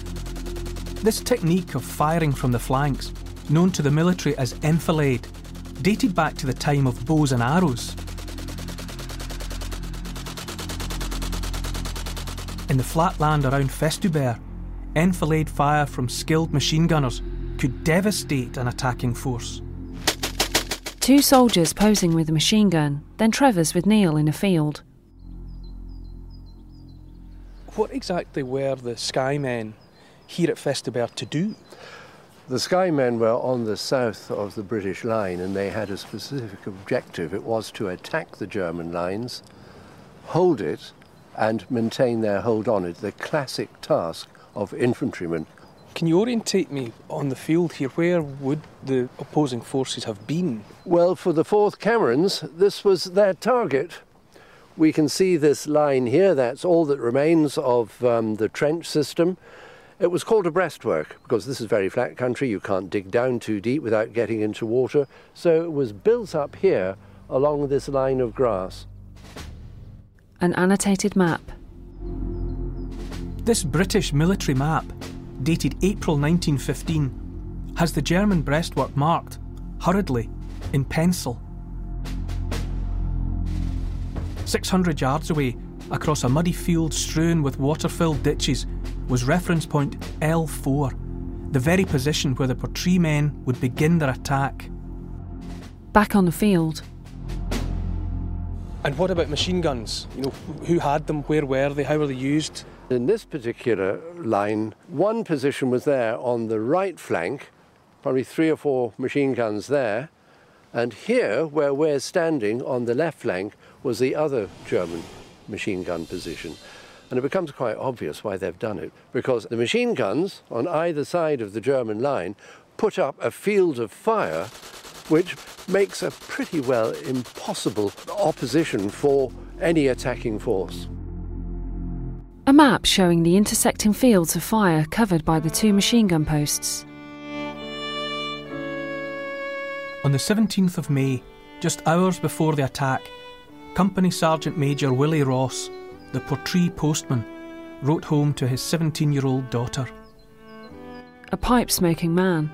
This technique of firing from the flanks, known to the military as enfilade, dated back to the time of bows and arrows. In the flat land around Festubert, enfilade fire from skilled machine gunners could devastate an attacking force. Two soldiers posing with a machine gun, then Trevor's with Neil in a field. What exactly were the Skymen here at Festubert to do? The Skymen were on the south of the British line, and they had a specific objective. It was to attack the German lines, hold it, and maintain their hold on it, the classic task of infantrymen. Can you orientate me on the field here? Where would the opposing forces have been? Well, for the fourth Camerons, this was their target. We can see this line here. That's all that remains of um, the trench system. It was called a breastwork because this is very flat country. You can't dig down too deep without getting into water. So it was built up here along this line of grass. An annotated map. This British military map, dated April nineteen fifteen, has the German breastwork marked, hurriedly, in pencil. six hundred yards away, across a muddy field strewn with water-filled ditches, was reference point L four, the very position where the Portree men would begin their attack. Back on the field. And what about machine guns? You know, who had them, where were they, how were they used? In this particular line, one position was there on the right flank, probably three or four machine guns there, and here, where we're standing on the left flank, was the other German machine gun position. And it becomes quite obvious why they've done it, because the machine guns on either side of the German line put up a field of fire which makes a pretty well impossible opposition for any attacking force. A map showing the intersecting fields of fire covered by the two machine gun posts. On the seventeenth of May, just hours before the attack, Company Sergeant Major Willie Ross, the Portree postman, wrote home to his seventeen-year-old daughter. A pipe-smoking man.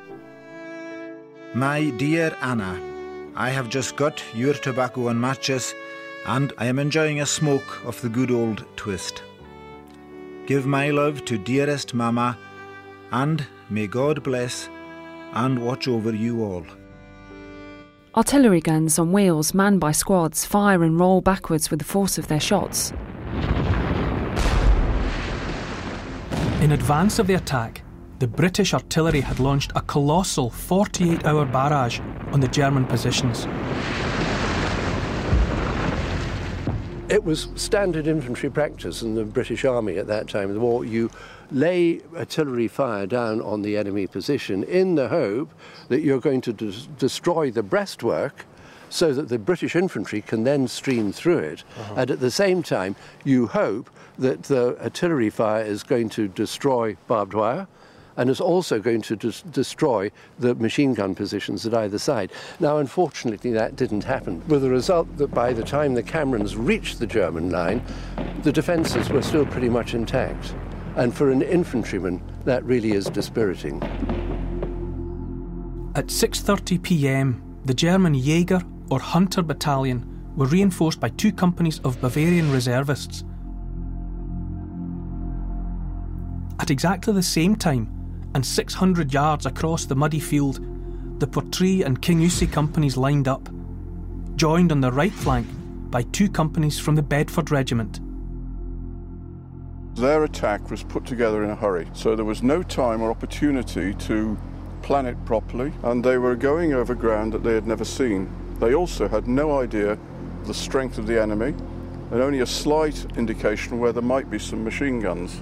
My dear Anna, I have just got your tobacco and matches, and I am enjoying a smoke of the good old twist. Give my love to dearest Mama, and may God bless and watch over you all. Artillery guns on wheels manned by squads fire and roll backwards with the force of their shots. In advance of the attack, the British artillery had launched a colossal forty-eight hour barrage on the German positions. It was standard infantry practice in the British Army at that time of the war. You lay artillery fire down on the enemy position in the hope that you're going to des- destroy the breastwork so that the British infantry can then stream through it. Uh-huh. And at the same time, you hope that the artillery fire is going to destroy barbed wire and is also going to des- destroy the machine gun positions at either side. Now, unfortunately, that didn't happen, with the result that by the time the Camerons reached the German line, the defences were still pretty much intact. And for an infantryman, that really is dispiriting. At six thirty p m, the German Jaeger or Hunter Battalion were reinforced by two companies of Bavarian reservists. At exactly the same time, and six hundred yards across the muddy field, the Portree and King Ussy companies lined up, joined on the right flank by two companies from the Bedford Regiment. Their attack was put together in a hurry, so there was no time or opportunity to plan it properly, and they were going over ground that they had never seen. They also had no idea the strength of the enemy, and only a slight indication where there might be some machine guns.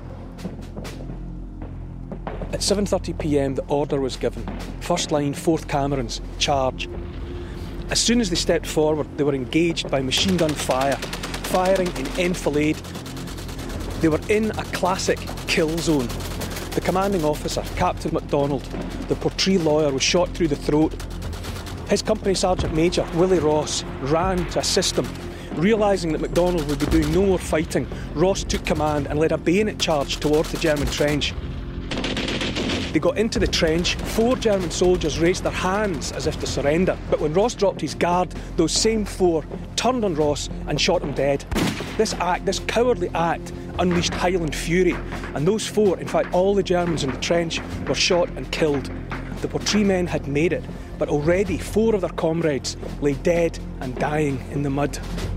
At seven thirty p m, the order was given. First line, fourth Camerons, charge. As soon as they stepped forward, they were engaged by machine gun fire, firing in enfilade. They were in a classic kill zone. The commanding officer, Captain MacDonald, the Portree lawyer, was shot through the throat. His company sergeant major, Willie Ross, ran to assist him. Realising that MacDonald would be doing no more fighting, Ross took command and led a bayonet charge towards the German trench. They got into the trench. Four German soldiers raised their hands as if to surrender. But when Ross dropped his guard, those same four turned on Ross and shot him dead. This act, this cowardly act, unleashed Highland fury. And those four, in fact all the Germans in the trench, were shot and killed. The Portree men had made it, but already four of their comrades lay dead and dying in the mud.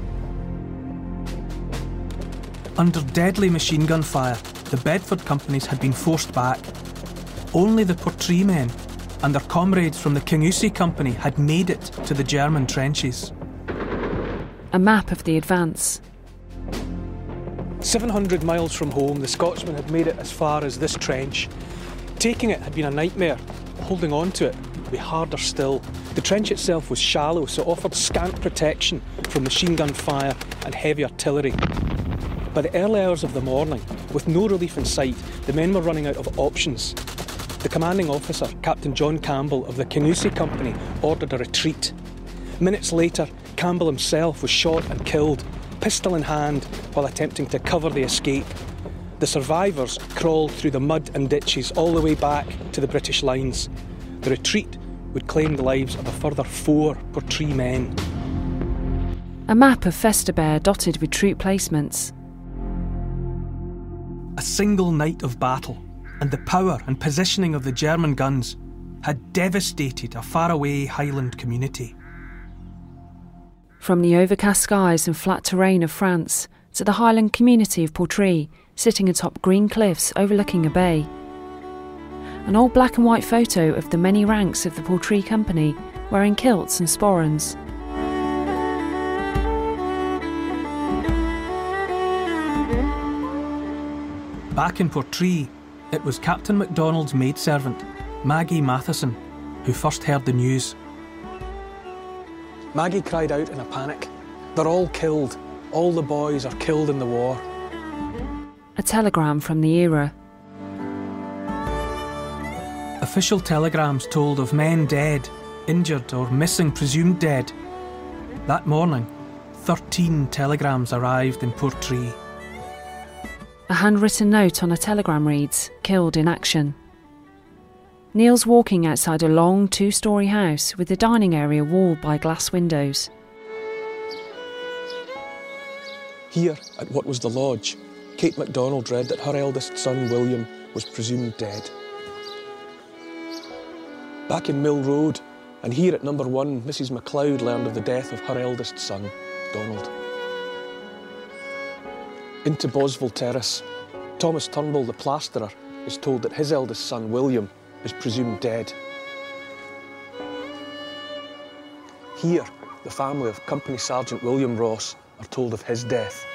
Under deadly machine gun fire, the Bedford companies had been forced back. Only the Portree men and their comrades from the Kingussie Company had made it to the German trenches. A map of the advance. seven hundred miles from home, the Scotsmen had made it as far as this trench. Taking it had been a nightmare. Holding on to it would be harder still. The trench itself was shallow, so it offered scant protection from machine gun fire and heavy artillery. By the early hours of the morning, with no relief in sight, the men were running out of options. The commanding officer, Captain John Campbell of the Kingussie Company, ordered a retreat. Minutes later, Campbell himself was shot and killed, pistol in hand, while attempting to cover the escape. The survivors crawled through the mud and ditches all the way back to the British lines. The retreat would claim the lives of a further four Portree men. A map of Festubert dotted with troop placements. A single night of battle, and the power and positioning of the German guns had devastated a faraway Highland community. From the overcast skies and flat terrain of France to the Highland community of Portree, sitting atop green cliffs overlooking a bay. An old black and white photo of the many ranks of the Portree Company wearing kilts and sporrans. Back in Portree, it was Captain MacDonald's maidservant, Maggie Matheson, who first heard the news. Maggie cried out in a panic. They're all killed. All the boys are killed in the war. A telegram from the era. Official telegrams told of men dead, injured or missing presumed dead. That morning, thirteen telegrams arrived in Portree. A handwritten note on a telegram reads, "Killed in action." Neil's walking outside a long two-storey house with the dining area walled by glass windows. Here, at what was the lodge, Kate MacDonald read that her eldest son, William, was presumed dead. Back in Mill Road, and here at number one, Missus MacLeod learned of the death of her eldest son, Donald. Into Bosville Terrace, Thomas Turnbull, the plasterer, is told that his eldest son, William, is presumed dead. Here, the family of Company Sergeant William Ross are told of his death.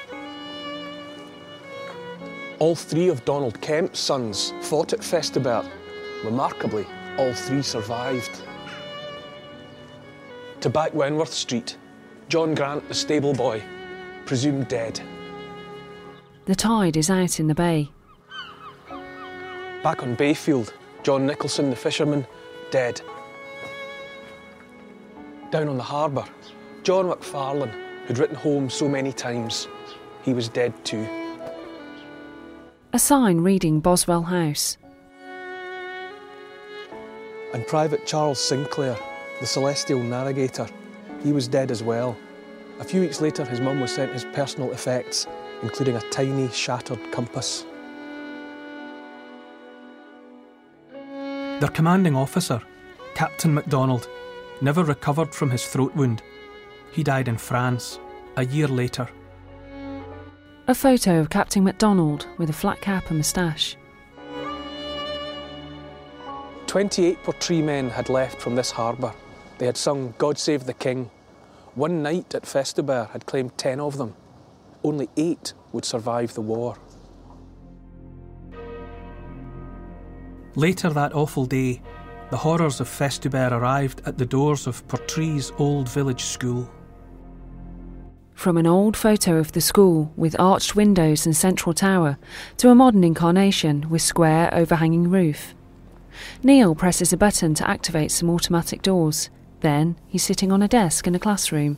All three of Donald Kemp's sons fought at Festubert. Remarkably, all three survived. To Back Wenworth Street, John Grant, the stable boy, presumed dead. The tide is out in the bay. Back on Bayfield, John Nicholson, the fisherman, dead. Down on the harbour, John McFarlane, who'd written home so many times, he was dead too. A sign reading Boswell House. And Private Charles Sinclair, the celestial navigator, he was dead as well. A few weeks later, his mum was sent his personal effects, including a tiny, shattered compass. Their commanding officer, Captain MacDonald, never recovered from his throat wound. He died in France, a year later. A photo of Captain MacDonald with a flat cap and moustache. Twenty-eight Portree men had left from this harbour. They had sung God Save the King. One night at Festubert had claimed ten of them. Only eight would survive the war. Later that awful day, the horrors of Festubert arrived at the doors of Portree's old village school. From an old photo of the school with arched windows and central tower to a modern incarnation with square overhanging roof. Neil presses a button to activate some automatic doors. Then he's sitting on a desk in a classroom.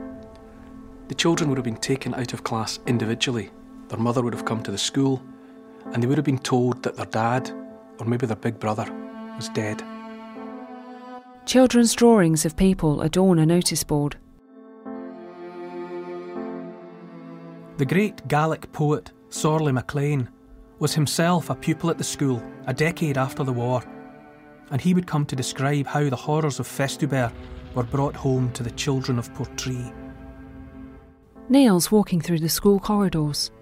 The children would have been taken out of class individually. Their mother would have come to the school, and they would have been told that their dad, or maybe their big brother, was dead. Children's drawings of people adorn a notice board. The great Gaelic poet Sorley MacLean was himself a pupil at the school a decade after the war, and he would come to describe how the horrors of Festubert were brought home to the children of Portree. Neil's walking through the school corridors.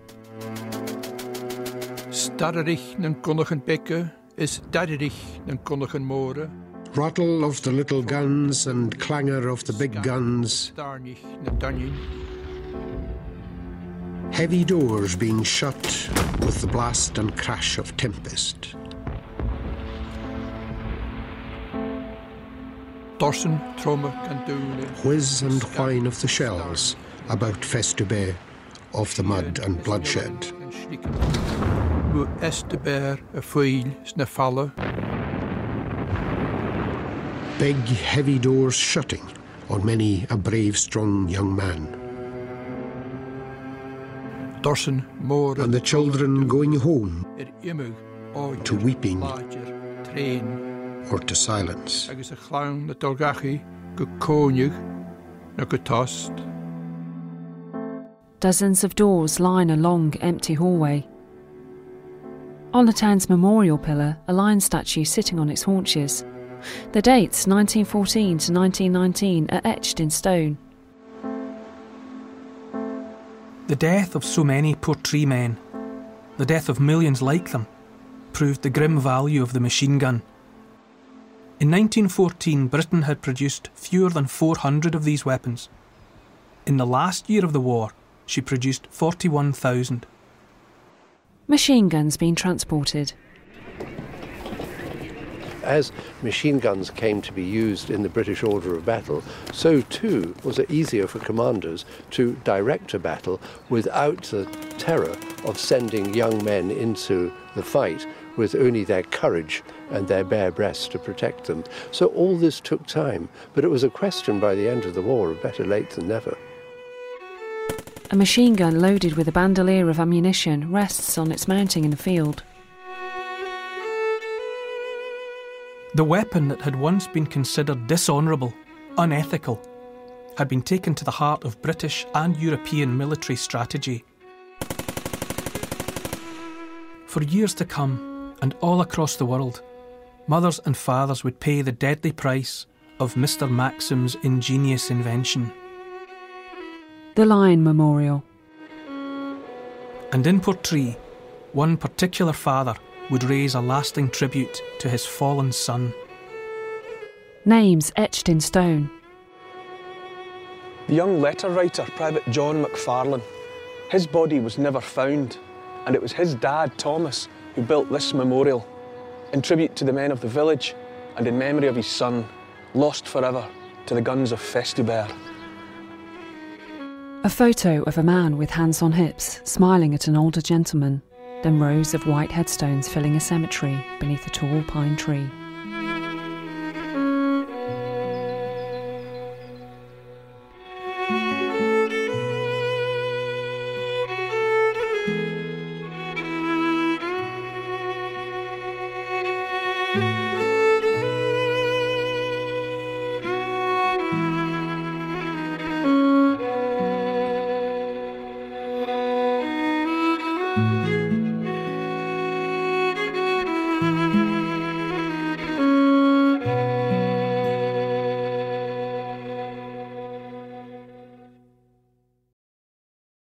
Starrerich nan konnigen bekke is darrerich nan konnigen more. Rattle of the little guns and clangor of the big guns. Darnich na danyin. Heavy doors being shut with the blast and crash of tempest. Dorsen, tromme, kantone. Whiz and whine of the shells about Festubert, of the mud and bloodshed. Wo Estebert a foil sna falle. Big, heavy doors shutting on many a brave, strong young man. Dorsen, more. And the children going home to weeping or to silence. Agus a clown na dolgachi go cónig na go tost. Dozens of doors line a long, empty hallway. On the town's memorial pillar, a lion statue sitting on its haunches. The dates, nineteen fourteen to nineteen nineteen, are etched in stone. The death of so many Portree men, the death of millions like them, proved the grim value of the machine gun. In nineteen fourteen, Britain had produced fewer than four hundred of these weapons. In the last year of the war, she produced forty-one thousand. Machine guns being transported. As machine guns came to be used in the British order of battle, so too was it easier for commanders to direct a battle without the terror of sending young men into the fight with only their courage and their bare breasts to protect them. So all this took time, but it was a question by the end of the war of better late than never. A machine gun loaded with a bandolier of ammunition rests on its mounting in the field. The weapon that had once been considered dishonourable, unethical, had been taken to the heart of British and European military strategy. For years to come, and all across the world, mothers and fathers would pay the deadly price of Mister Maxim's ingenious invention. The Lion Memorial. And in Portree, one particular father would raise a lasting tribute to his fallen son. Names etched in stone. The young letter writer, Private John McFarlane, his body was never found, and it was his dad, Thomas, who built this memorial in tribute to the men of the village and in memory of his son, lost forever to the guns of Festubert. A photo of a man with hands on hips, smiling at an older gentleman, then rows of white headstones filling a cemetery beneath a tall pine tree. Thank you.